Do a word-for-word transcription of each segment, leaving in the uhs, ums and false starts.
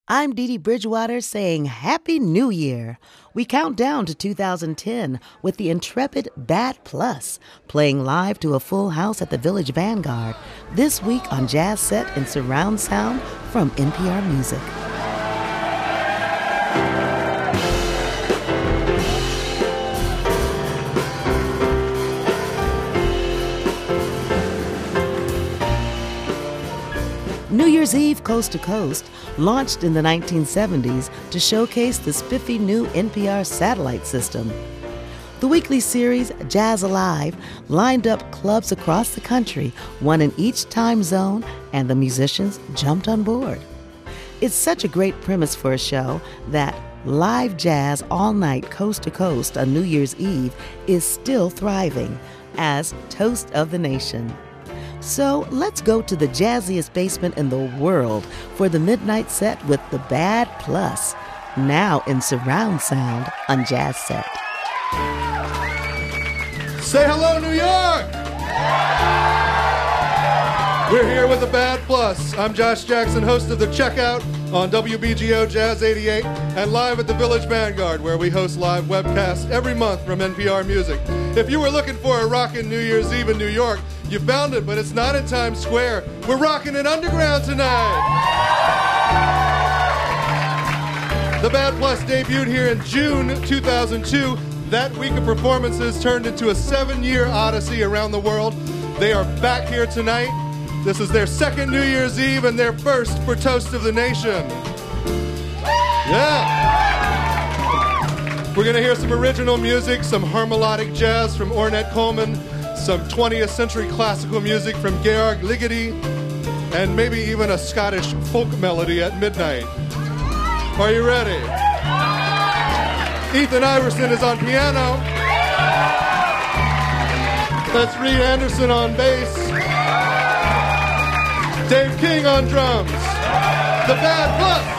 I'm Dee Dee Bridgewater saying Happy New Year. We count down to two thousand ten with the intrepid Bad Plus, playing live to a full house at the Village Vanguard, this week on Jazz Set in Surround Sound from N P R Music. New Year's Eve Coast to Coast launched in the nineteen seventies to showcase the spiffy new N P R satellite system. The weekly series, Jazz Alive, lined up clubs across the country, one in each time zone, and the musicians jumped on board. It's such a great premise for a show that live jazz all night coast to coast on New Year's Eve is still thriving as Toast of the Nation. So let's go to the jazziest basement in the world for the midnight set with the Bad Plus, now in surround sound on Jazz Set. Say hello, New York! We're here with the Bad Plus. I'm Josh Jackson, host of The Checkout on W B G O Jazz eighty-eight and live at the Village Vanguard, where we host live webcasts every month from N P R Music. If you were looking for a rockin' New Year's Eve in New York, you found it, but it's not in Times Square. We're rocking it underground tonight. The Bad Plus debuted here in June two thousand two. That week of performances turned into a seven-year odyssey around the world. They are back here tonight. This is their second New Year's Eve and their first for Toast of the Nation. Yeah. We're going to hear some original music, some harmonic jazz from Ornette Coleman, some twentieth century classical music from Georg Ligeti, and maybe even a Scottish folk melody at midnight. Are you ready? Ethan Iverson is on piano. That's Reed Anderson on bass. Dave King on drums. The Bad Plus.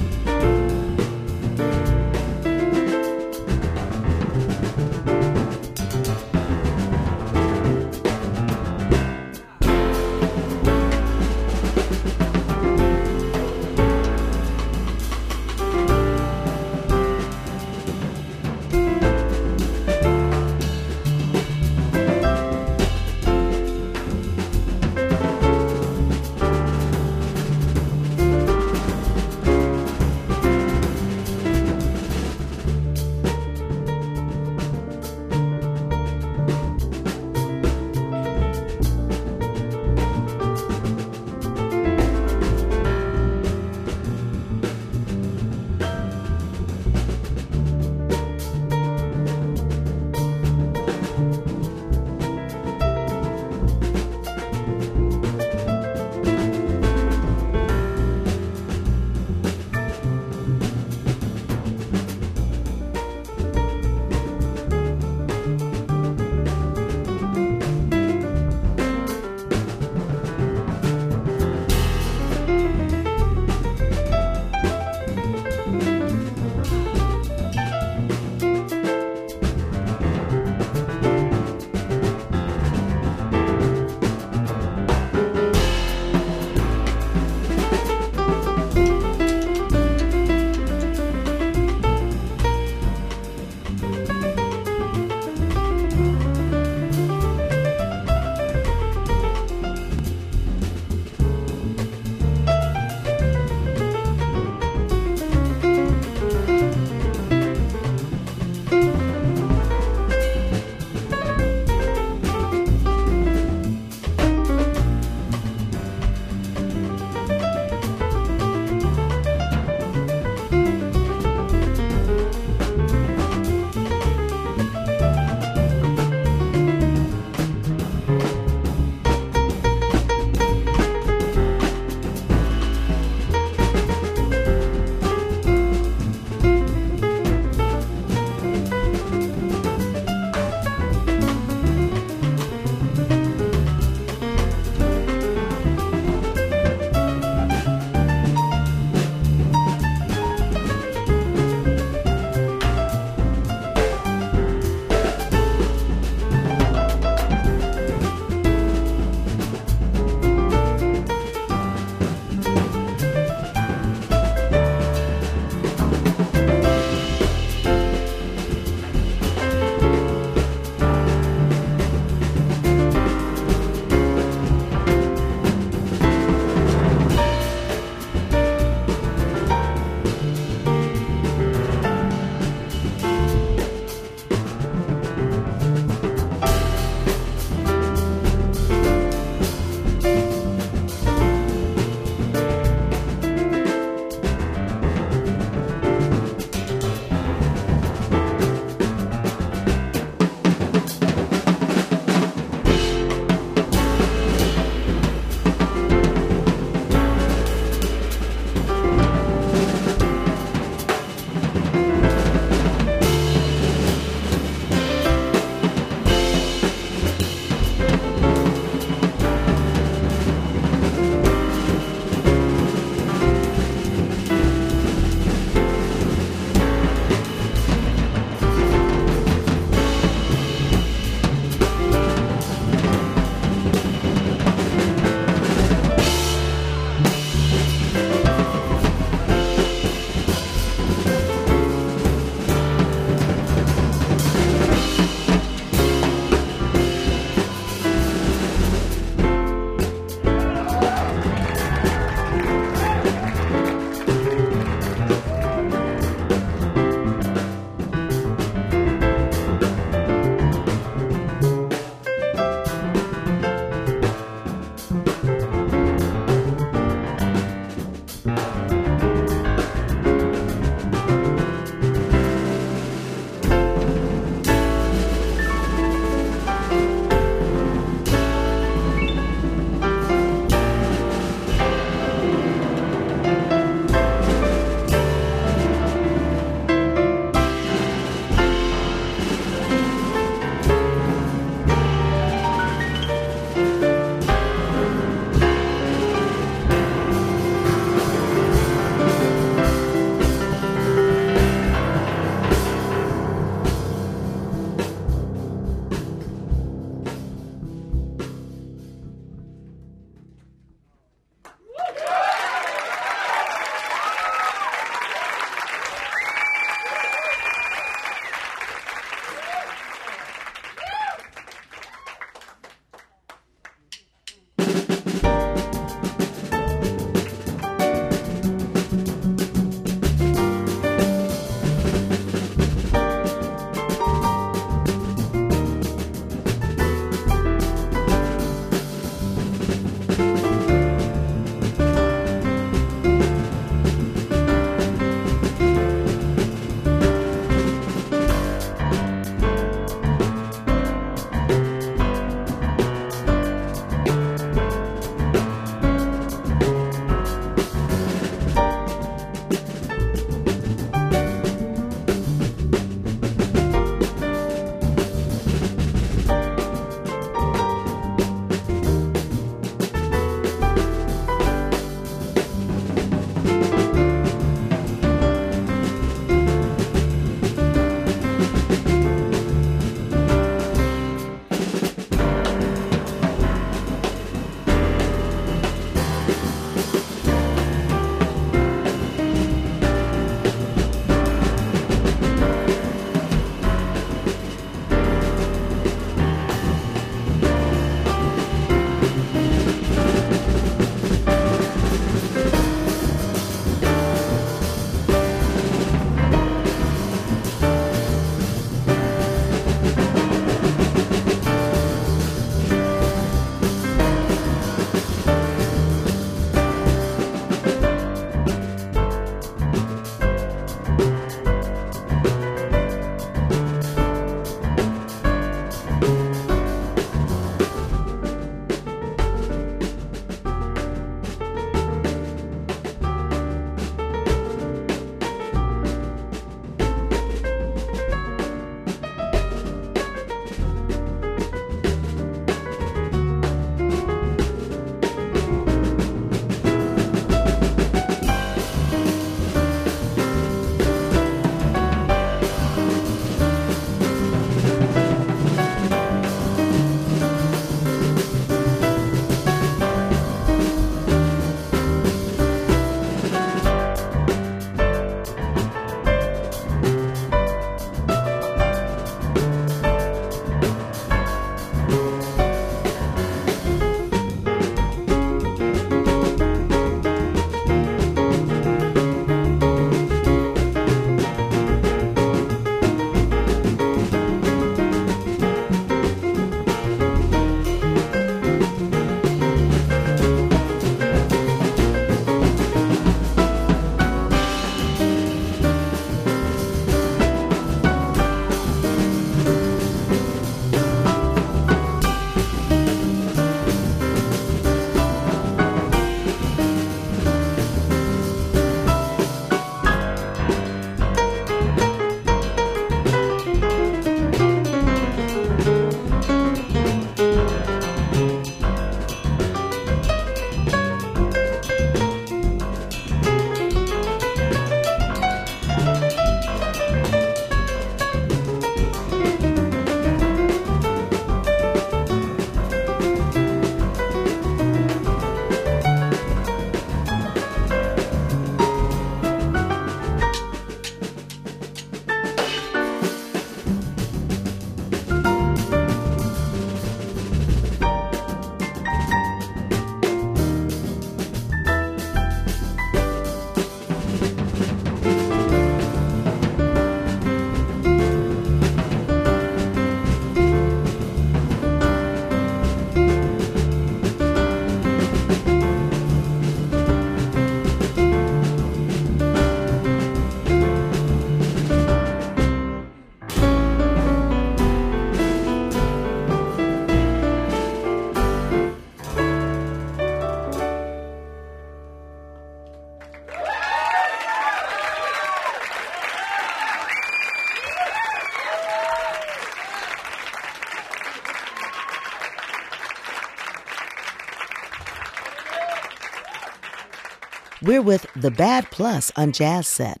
We're with The Bad Plus on Jazz Set.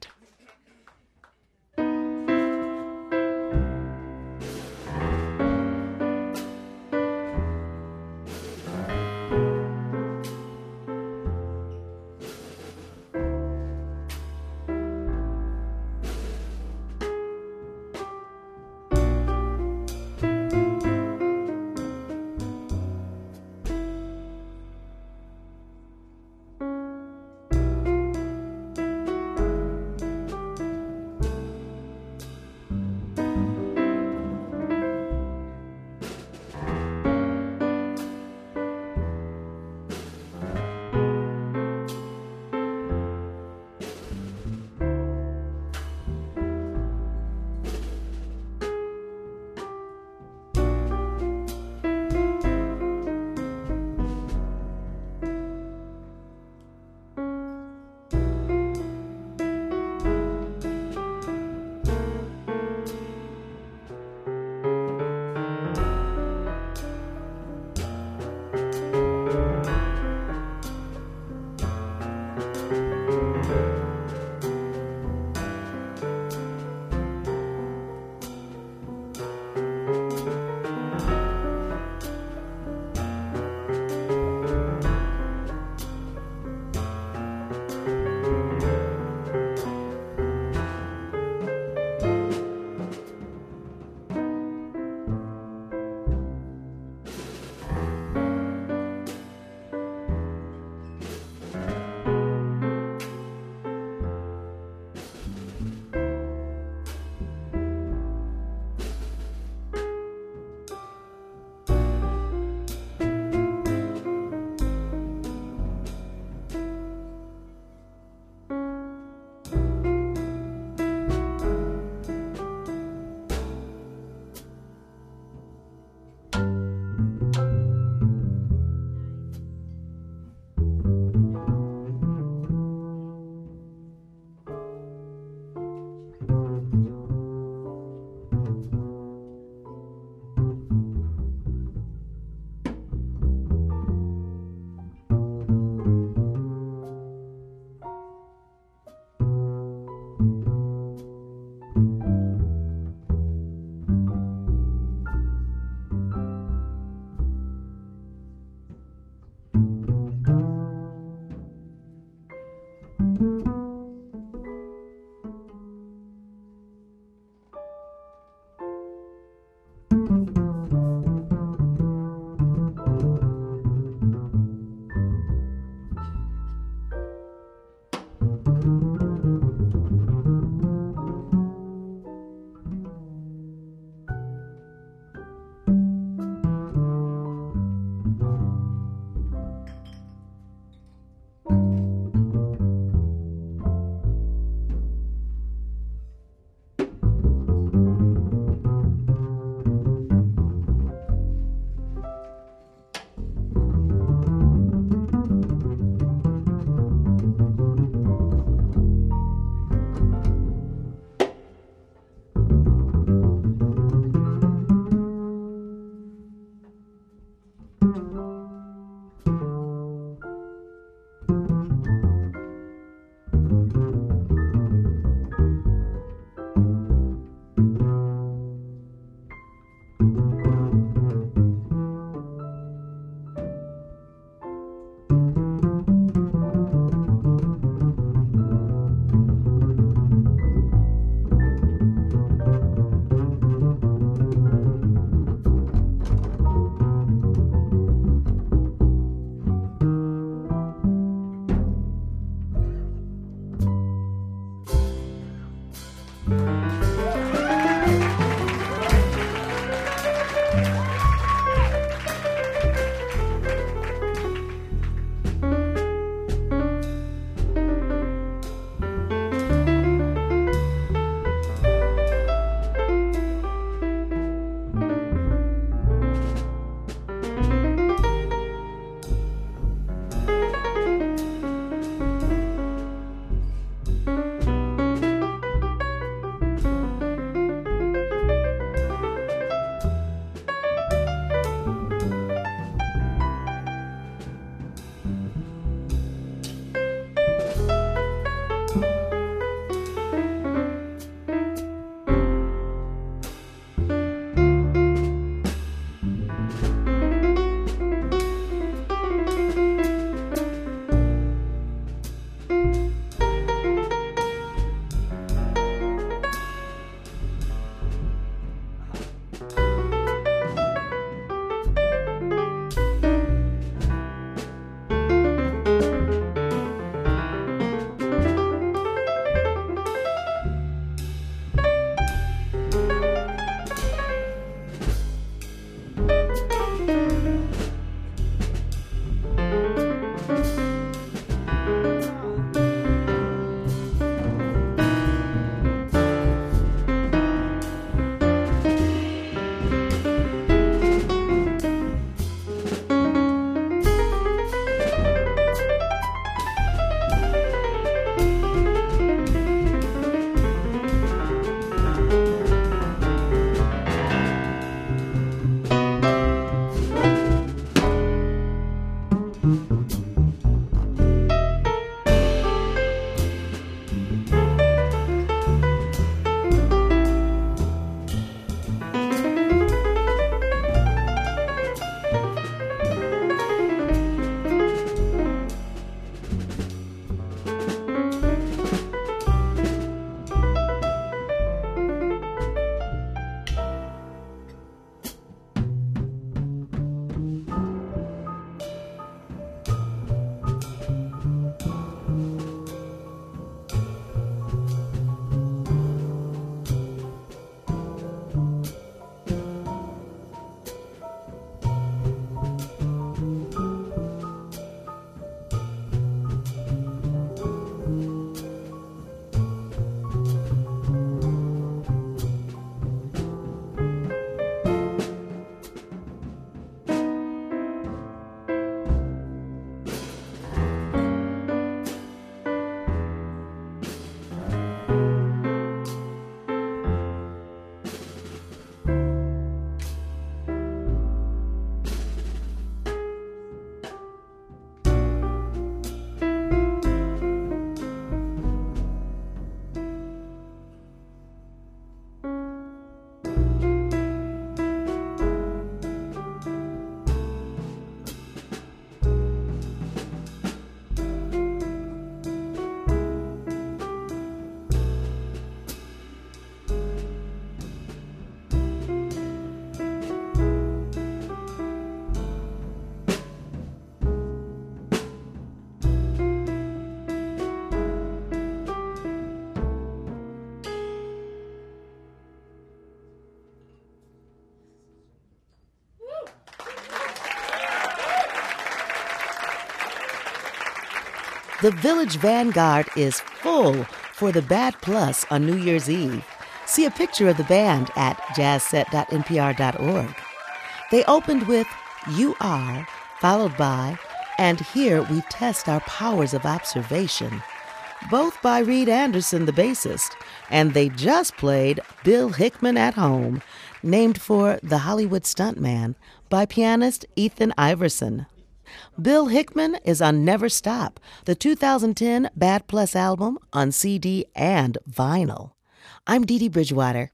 The Village Vanguard is full for the Bad Plus on New Year's Eve. See a picture of the band at jazz set dot n p r dot org. They opened with You Are, followed by And Here We Test Our Powers of Observation, both by Reed Anderson, the bassist, and they just played Bill Hickman at Home, named for the Hollywood stuntman by pianist Ethan Iverson. Bill Hickman is on Never Stop, the two thousand ten Bad Plus album on C D and vinyl. I'm Dee Dee Bridgewater.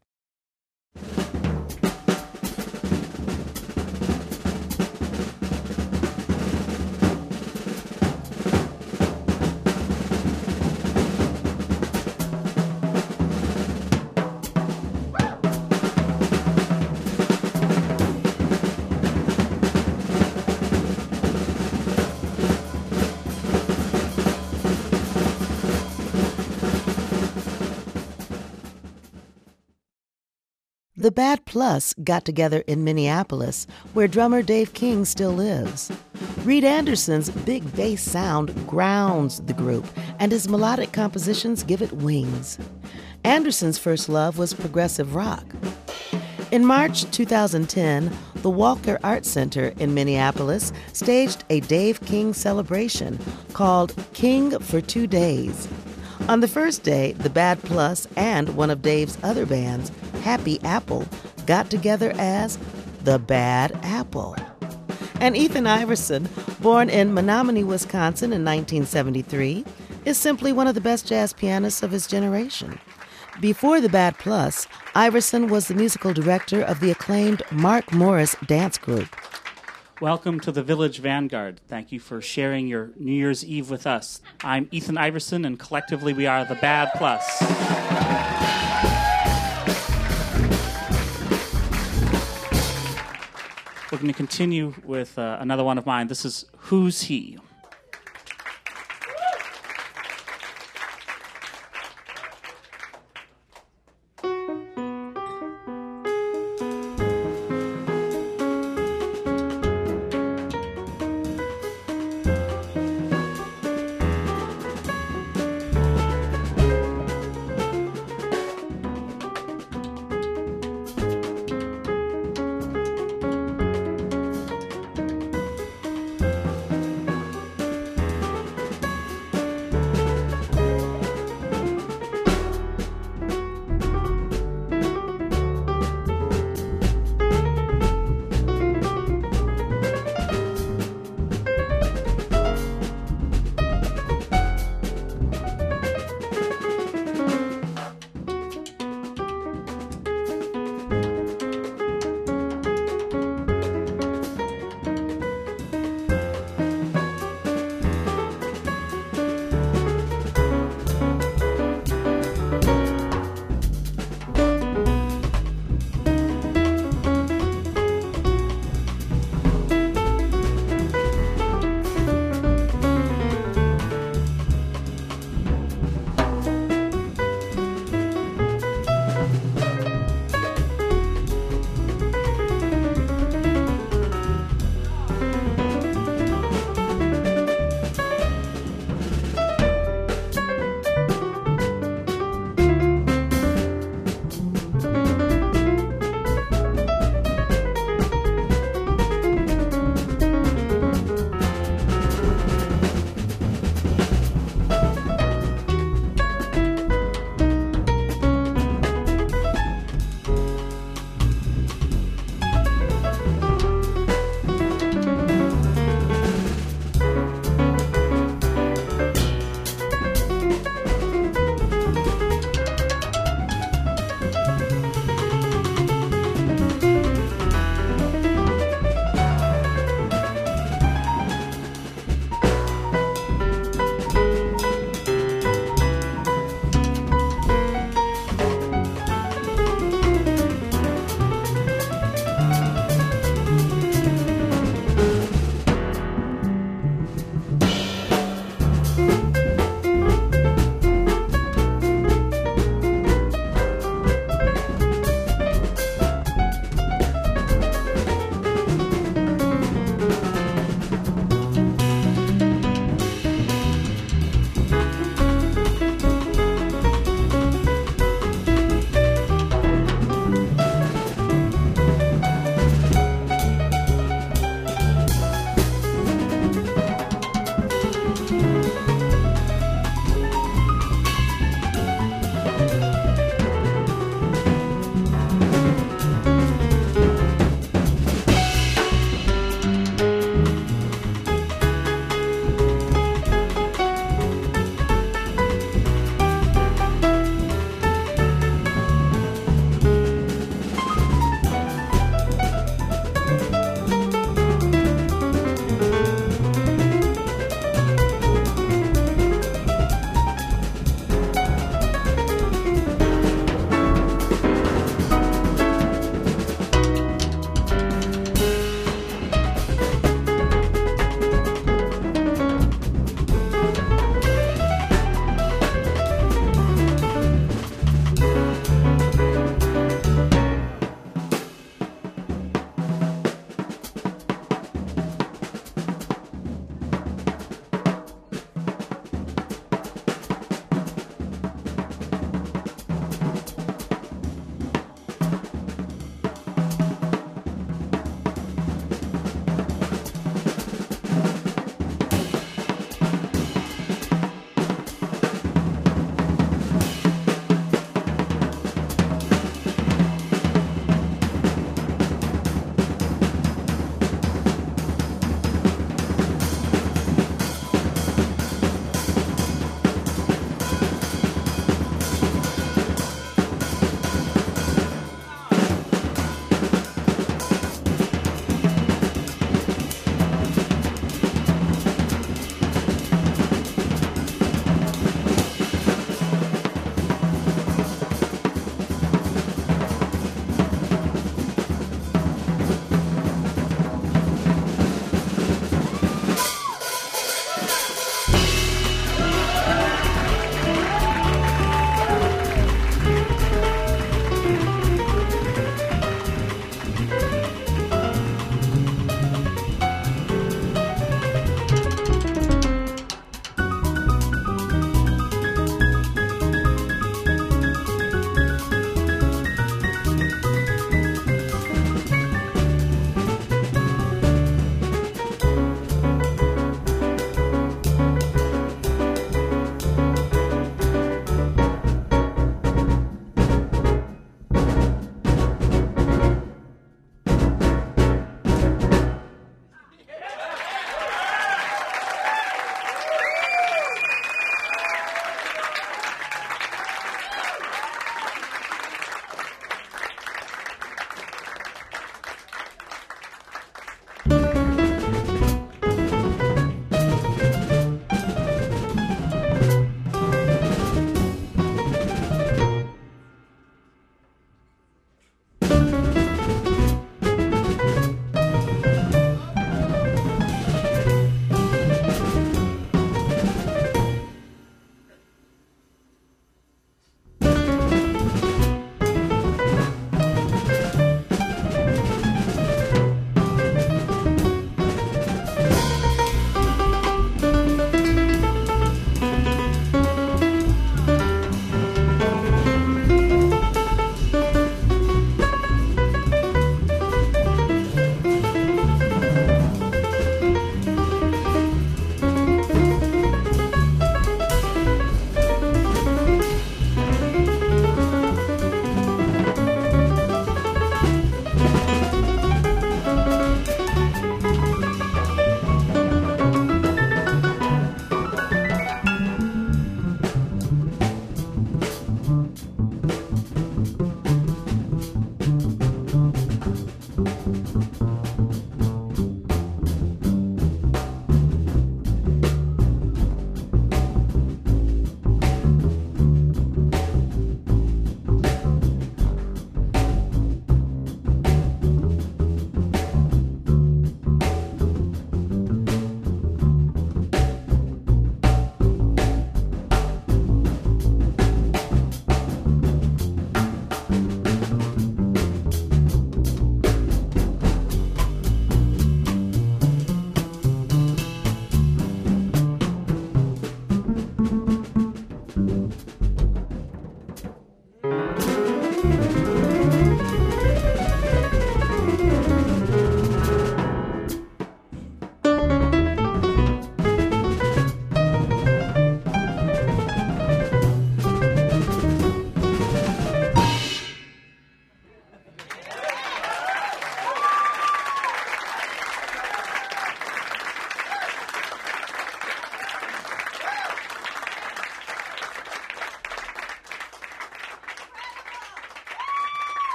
The Bad Plus got together in Minneapolis, where drummer Dave King still lives. Reed Anderson's big bass sound grounds the group, and his melodic compositions give it wings. Anderson's first love was progressive rock. In March two thousand ten, the Walker Art Center in Minneapolis staged a Dave King celebration called King for Two Days. On the first day, the Bad Plus and one of Dave's other bands, Happy Apple, got together as the Bad Apple. And Ethan Iverson, born in Menominee, Wisconsin in nineteen seventy-three, is simply one of the best jazz pianists of his generation. Before the Bad Plus, Iverson was the musical director of the acclaimed Mark Morris dance group. Welcome to the Village Vanguard. Thank you for sharing your New Year's Eve with us. I'm Ethan Iverson, and collectively we are the Bad Plus. We're going to continue with uh, another one of mine. This is Who's He?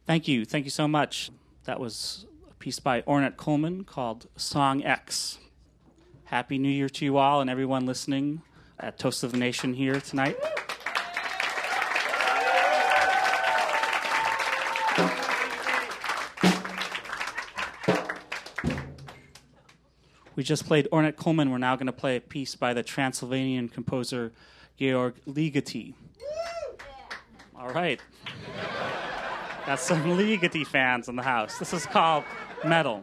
Thank you. Thank you so much. That was a piece by Ornette Coleman called Song X. Happy New Year to you all and everyone listening at Toast of the Nation here tonight. We just played Ornette Coleman. We're now going to play a piece by the Transylvanian composer Georg Ligeti. All right. Got some Ligeti fans in the house. This is called Metal.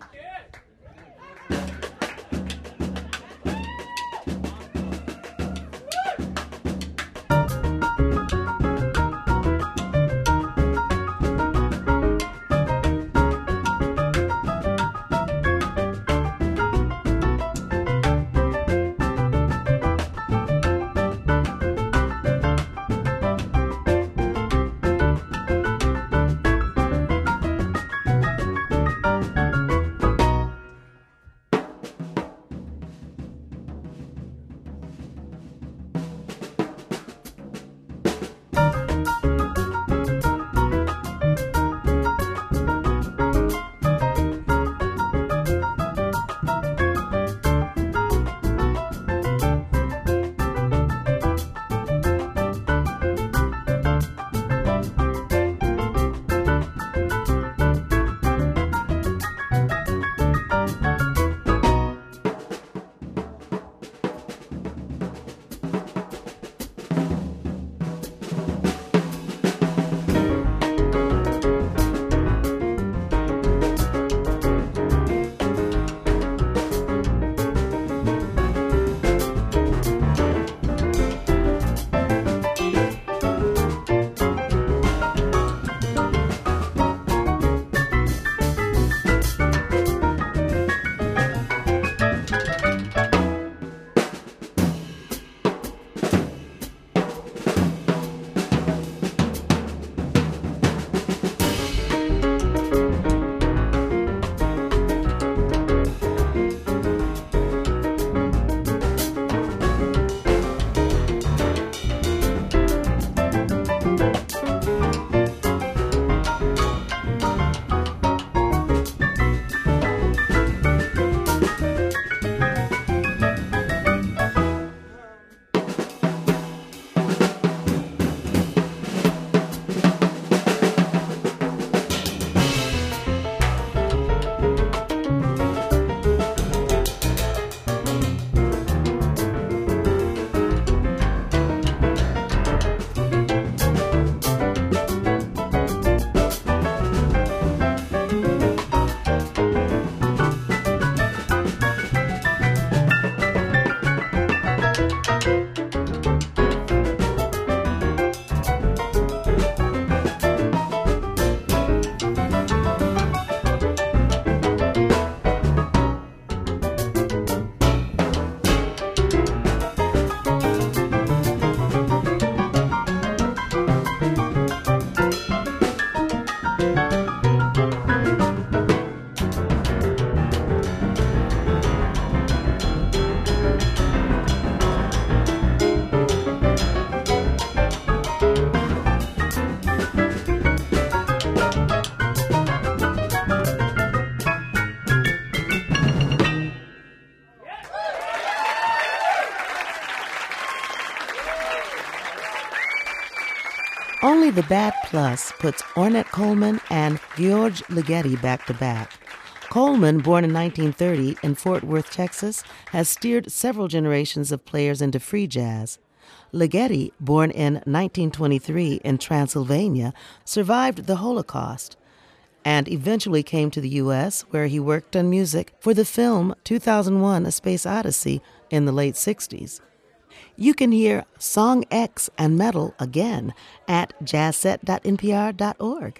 Only the Bad Plus puts Ornette Coleman and Georg Ligeti back to back. Coleman, born in nineteen thirty in Fort Worth, Texas, has steered several generations of players into free jazz. Ligeti, born in nineteen twenty-three in Transylvania, survived the Holocaust and eventually came to the U S, where he worked on music for the film two thousand one: A Space Odyssey in the late sixties. You can hear Song X and Metal again at jazz set dot n p r dot org.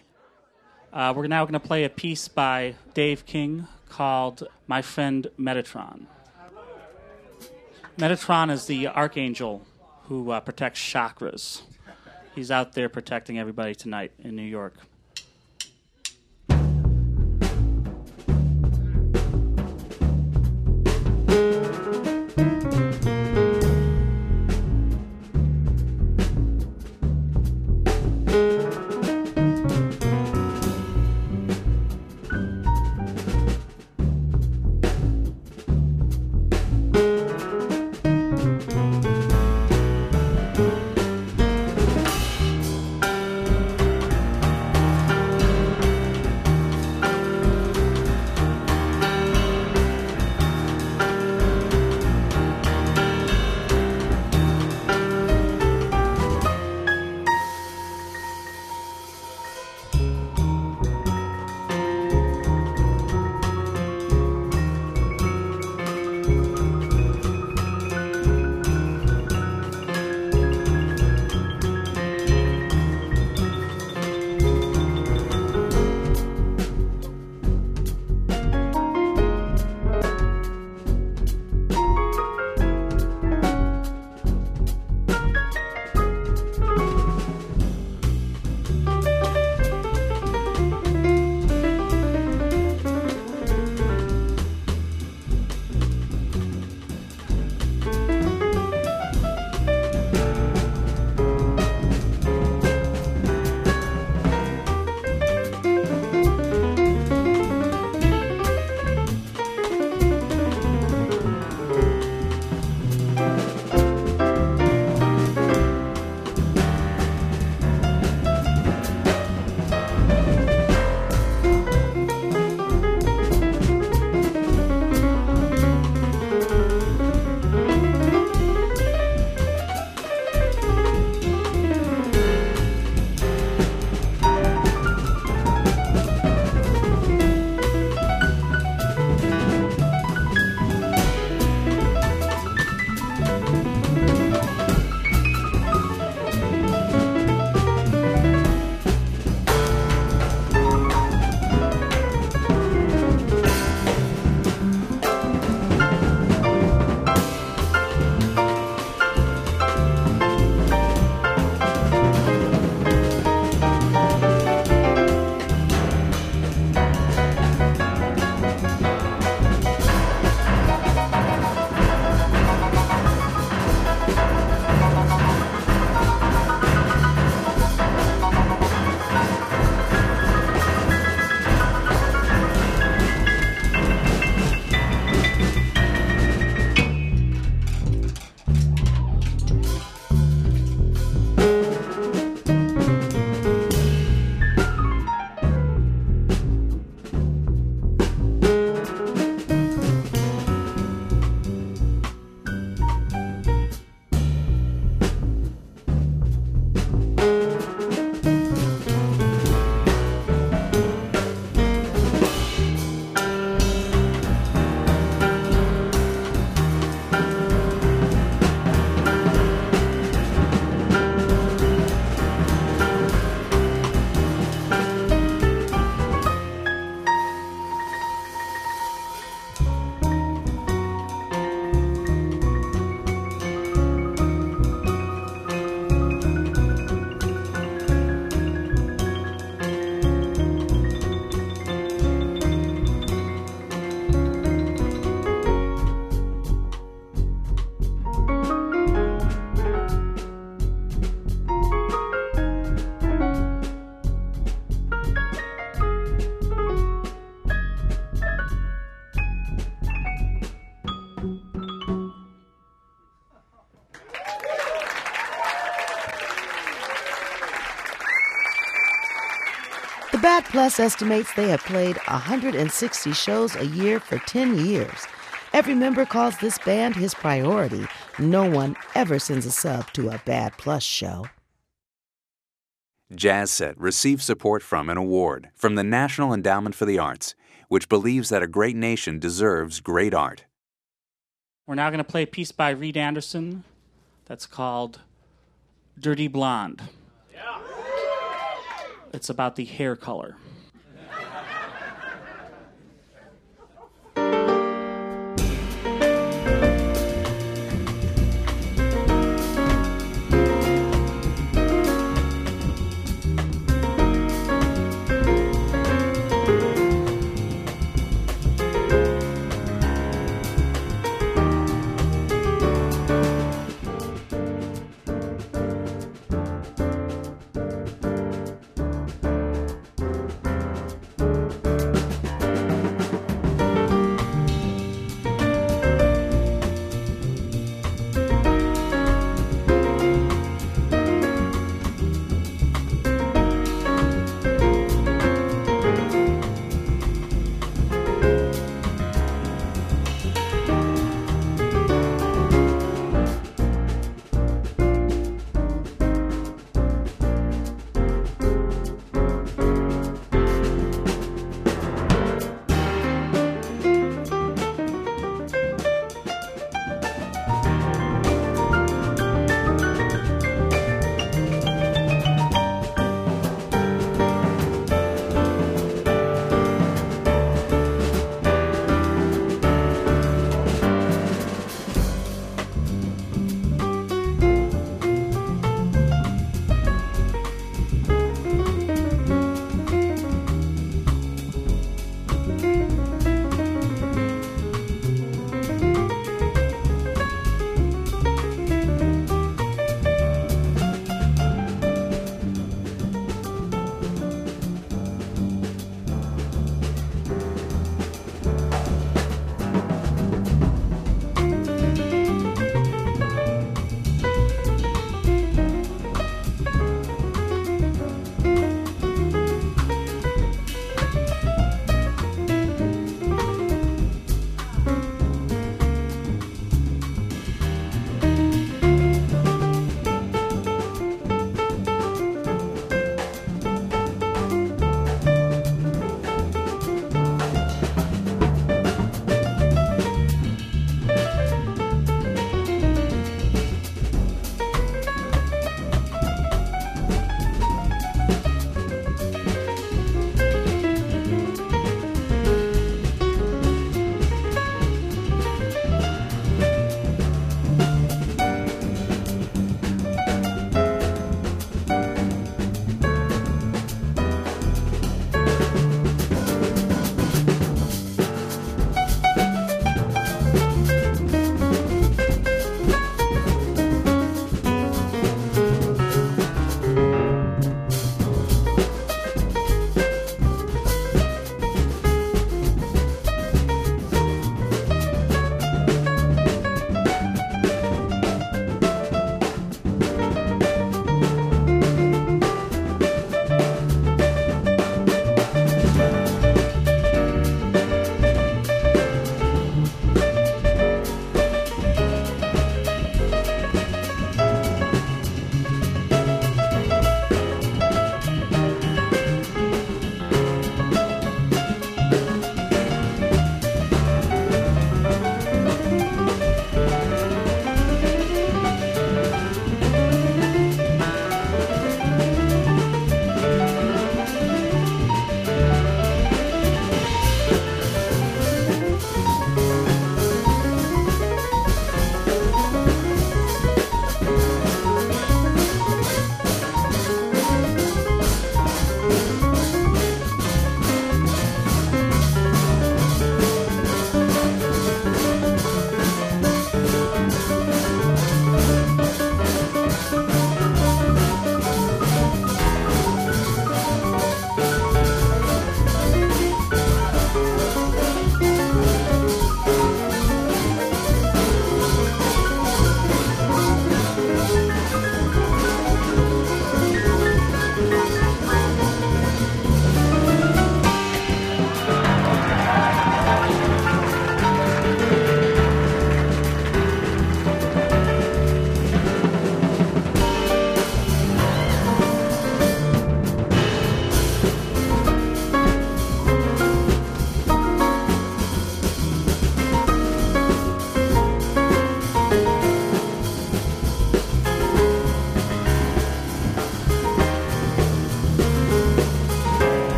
Uh, we're now going to play a piece by Dave King called My Friend Metatron. Metatron is the archangel who uh, protects chakras. He's out there protecting everybody tonight in New York. Bad Plus estimates they have played one hundred sixty shows a year for ten years. Every member calls this band his priority. No one ever sends a sub to a Bad Plus show. Jazz Set receives support from an award from the National Endowment for the Arts, which believes that a great nation deserves great art. We're now going to play a piece by Reed Anderson that's called Dirty Blonde. Yeah. It's about the hair color.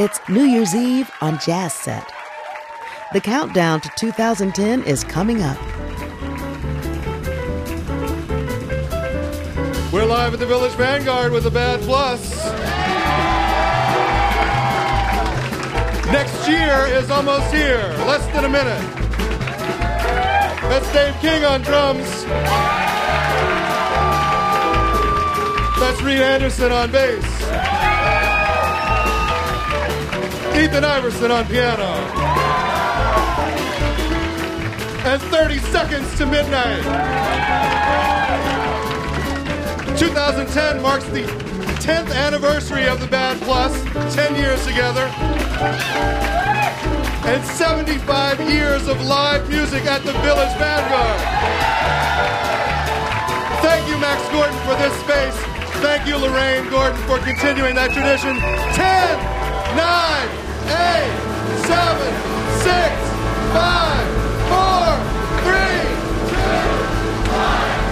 It's New Year's Eve on Jazz Set. The countdown to two thousand ten is coming up. We're live at the Village Vanguard with the Bad Plus. Next year is almost here, less than a minute. That's Dave King on drums. That's Reed Anderson on bass. Ethan Iverson on piano. And thirty seconds to midnight. two thousand ten marks the tenth anniversary of the Bad Plus, ten years together. And seventy-five years of live music at the Village Vanguard. Thank you, Max Gordon, for this space. Thank you, Lorraine Gordon, for continuing that tradition. ten, nine, eight, seven, six, five, four, three, two, one.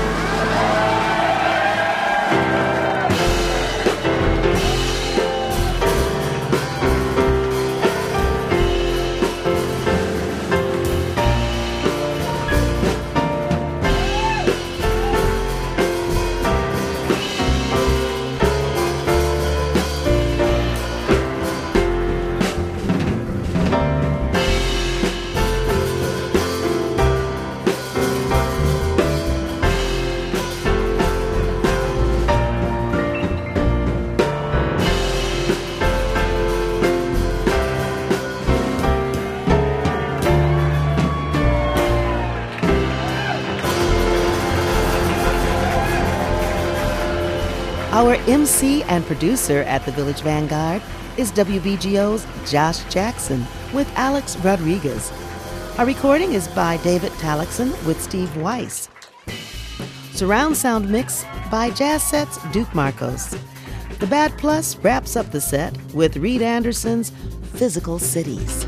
Our M C and producer at the Village Vanguard is W B G O's Josh Jackson with Alex Rodriguez. Our recording is by David Talixon with Steve Weiss. Surround sound mix by Jazz Set's Duke Marcos. The Bad Plus wraps up the set with Reed Anderson's Physical Cities.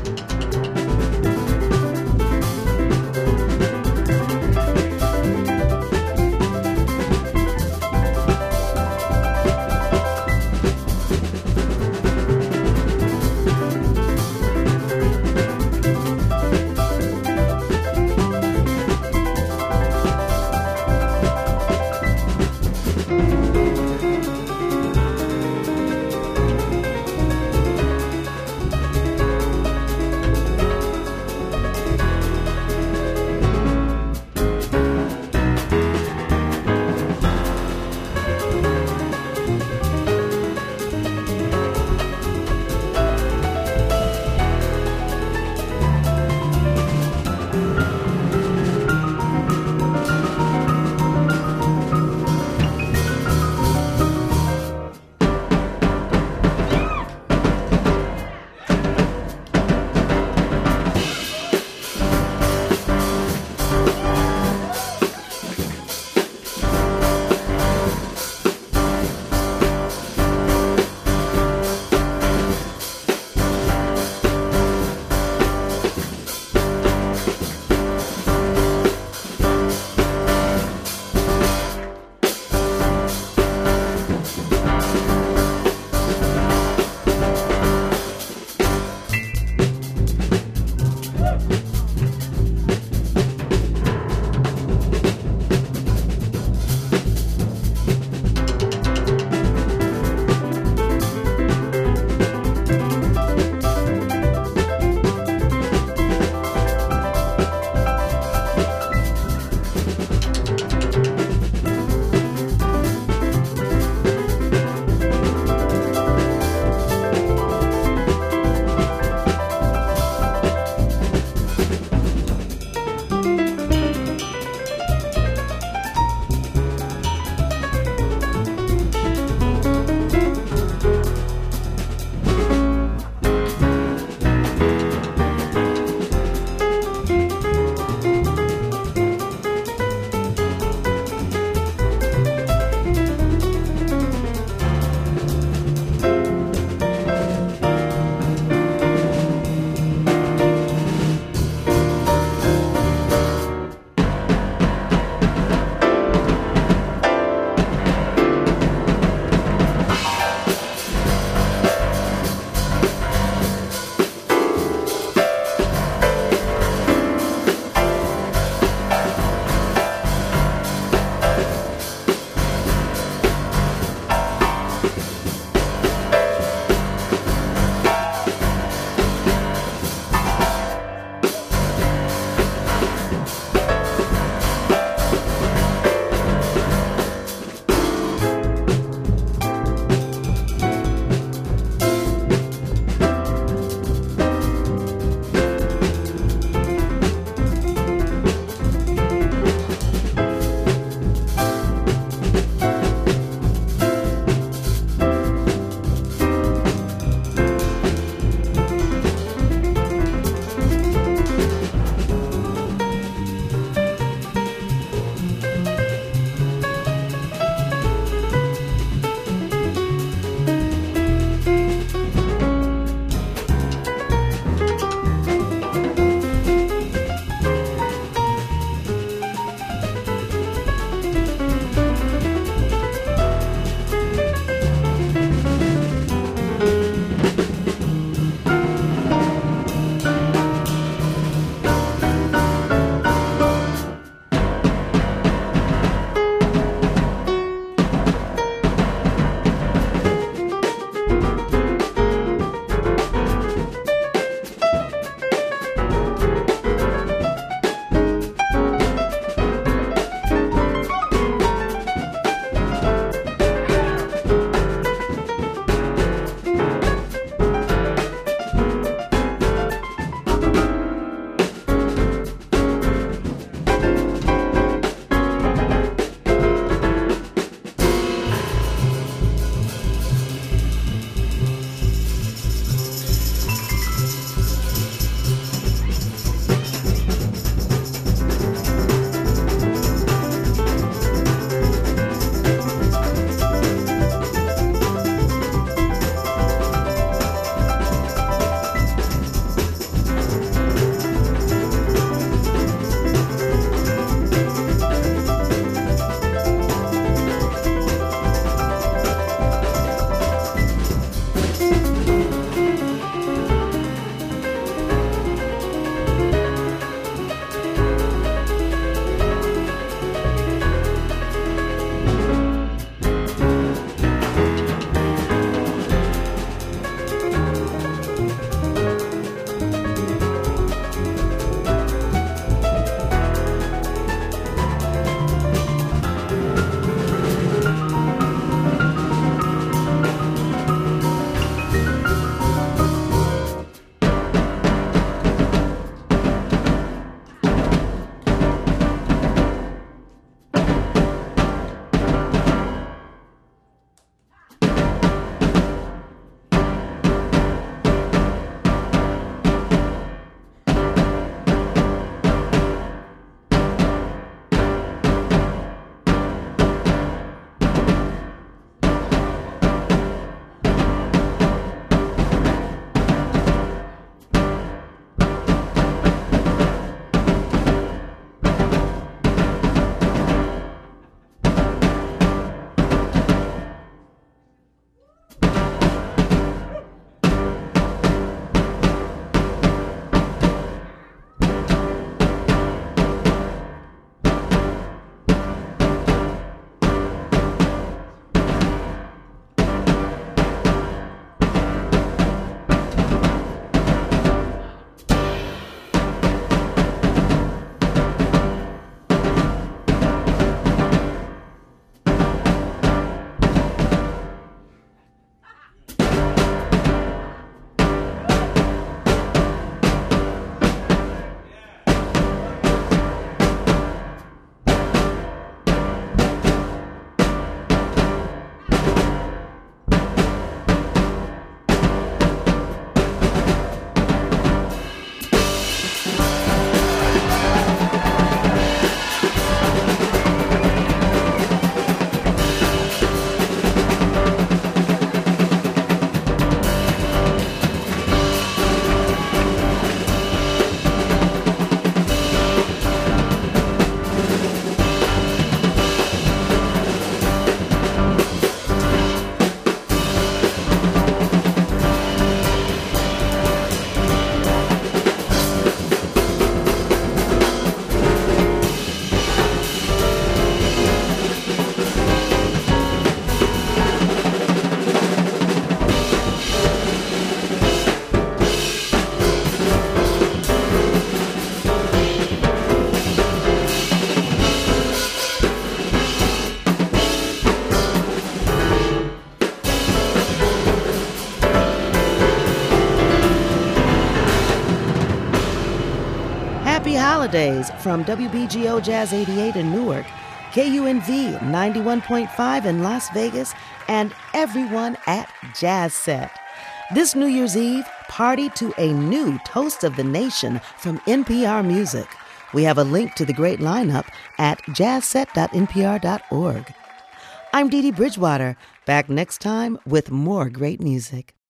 holidays from W B G O Jazz eighty-eight in Newark, K U N V ninety-one point five in Las Vegas, and everyone at Jazz Set. This New Year's Eve, party to a new Toast of the Nation from N P R Music. We have a link to the great lineup at jazz set dot n p r dot org. I'm Dee Dee Bridgewater, back next time with more great music.